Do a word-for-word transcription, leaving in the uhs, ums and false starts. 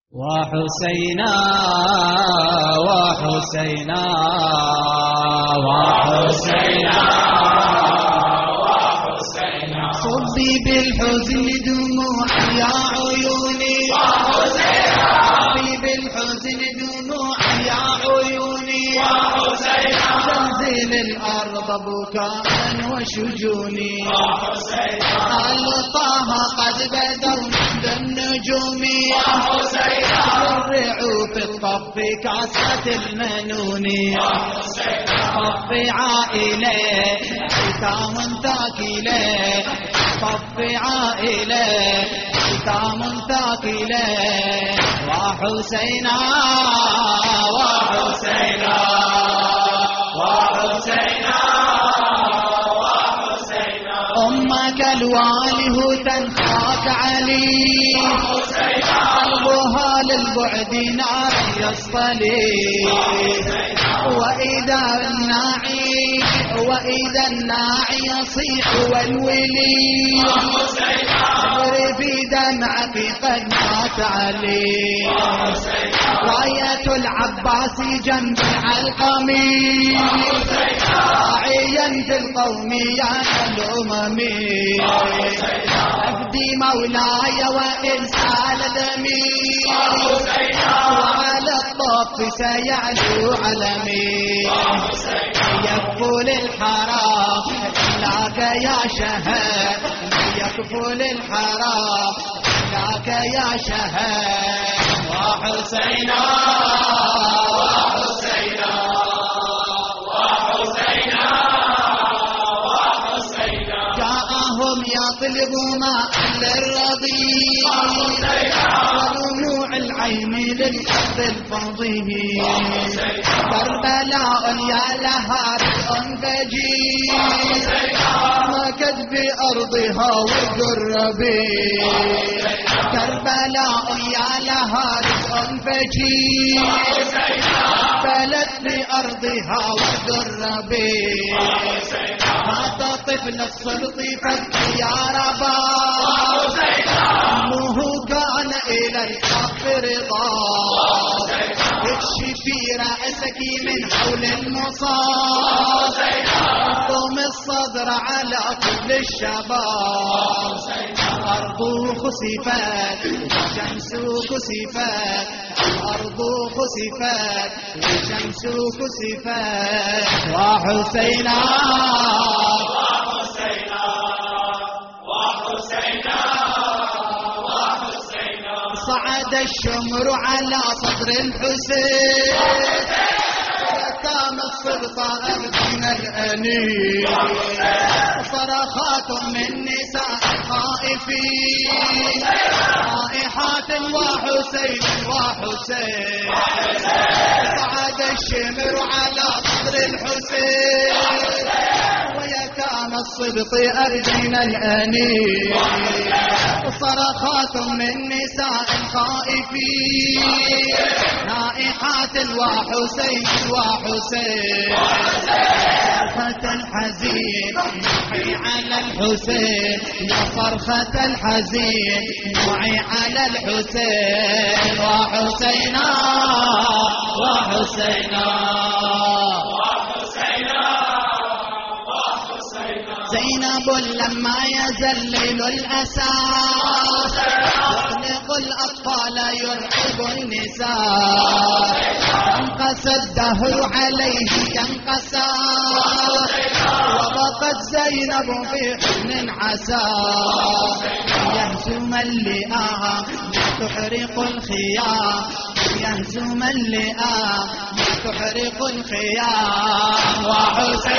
وحسينا وحسينا وحسينا وحسينا صبي بالحزن دموع يا عيوني وحسينا صبي بالحزن دموع يا عيوني وحسينا تنزل الأرض بكاء وشجوني وحسينا طه قد بدوا من النجوم وحسينا شرعوا في الطف كاسة المنون وحسينا طف عائلة ختام ثاقلة طف عائلة ختام ثاقلة وحسينا وحسينا وحسينا أمك الواله تنخاك علي قلبها للبعد نار يصطلي وإذا الناعي وإذا الناعي يصيح والولي أمري في دمعك قد مات علي راية العباس جنب العلقمي راعيا في القوم يا الأمم أفدي مولاي وإن سال دمي وعلى الطف سيعلو علمي يكفل الحرام لك يا شهد يكفل الحرام لك يا شهد وحسينا وحسينا وحسينا وحسينا جاءهم يطلب ماء للرضيع ودموع العين للأرض الفضيه كربلاء يا لها رزق بجيع مكت بأرضها ورد الربيع كربلاء يا لها رزق بجيع بلت بأرضها ورد الربيع مات طفل السلط فك يا ربا أمه كان إلى الحق رضا اكشفي رأسك من حول المصاب ضم الصدر على كل الشباب الأرض خسفت والشمس كسفت الأرض خسفت والشمس كسفت وحسينا وحسينا وحسينا وحسينا صعد الشمر على صدر الحسين كان السلطان من الأنين صرخات من نساء خائفين رائحات وحسين وحسين صعد الشمر على صدر الحسين ويكان الصدق أرجين الأنين صرخات من نساء خائفين رائحات وحسين وحسين صرخة الحزين نوعي على الحسين يا صرخة الحزين نوعي على الحسين وحسينا وحسينا وحسينا زينب لما يزلل الأسى يخلق الأطفال يرعب النساء انقسى الدهر عليه ينقسى وبقت زينب في حزن عسى يهزم اللئام تحرق الخيام يهزم اللئام تحرق الخيام وحسين